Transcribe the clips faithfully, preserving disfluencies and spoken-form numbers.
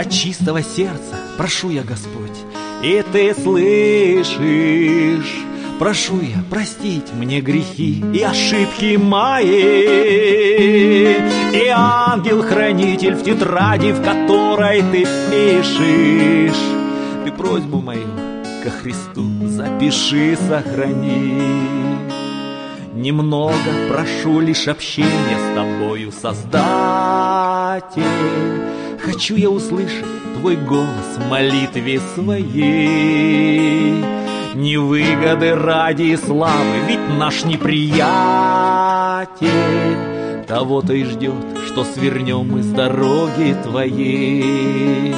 от чистого сердца прошу я, Господь, и Ты слышишь. Прошу я простить мне грехи и ошибки мои, и ангел-хранитель в тетради, в которой Ты пишешь, Ты просьбу мою ко Христу запиши, сохрани. Немного прошу лишь общения с Тобою, Создатель. Хочу я услышать Твой голос в молитве своей. Не выгоды ради и славы, ведь наш неприятель того-то и ждет, что свернем мы с дороги Твоей.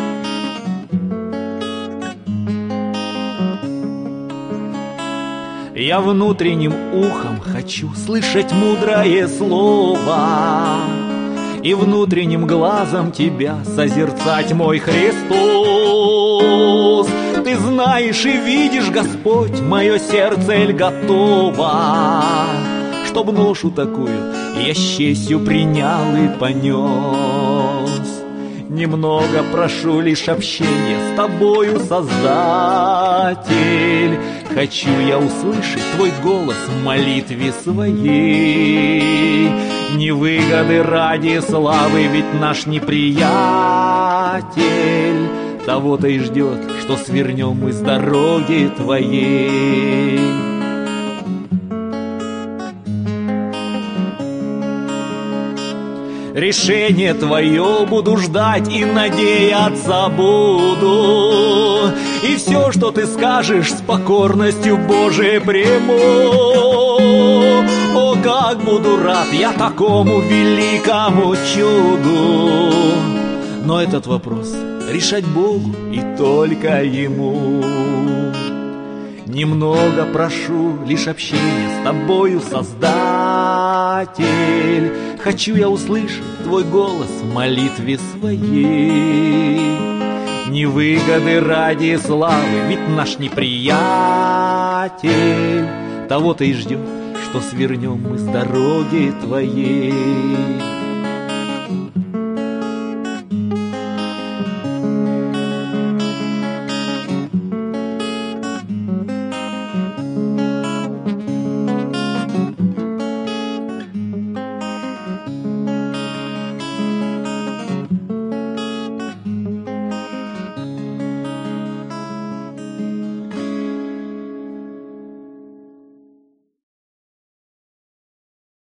Я внутренним ухом хочу слышать мудрое слово, и внутренним глазом Тебя созерцать, мой Христос. Ты знаешь и видишь, Господь, мое сердце ль готово, чтоб ношу такую я с честью принял и понес. Немного прошу лишь общения с Тобою, Создатель. Хочу я услышать Твой голос в молитве своей. Не выгоды ради славы, ведь наш неприятель того-то и ждет, что свернем мы с дороги Твоей. Решение Твое буду ждать и надеяться буду, и все, что Ты скажешь, с покорностью Божией приму. О, как буду рад я такому великому чуду! Но этот вопрос решать Богу и только Ему. Немного прошу лишь общения с Тобою, Создатель. Хочу я услышать Твой голос в молитве своей. Не выгоды ради славы, ведь наш неприятель того-то и ждет, что свернем мы с дороги Твоей.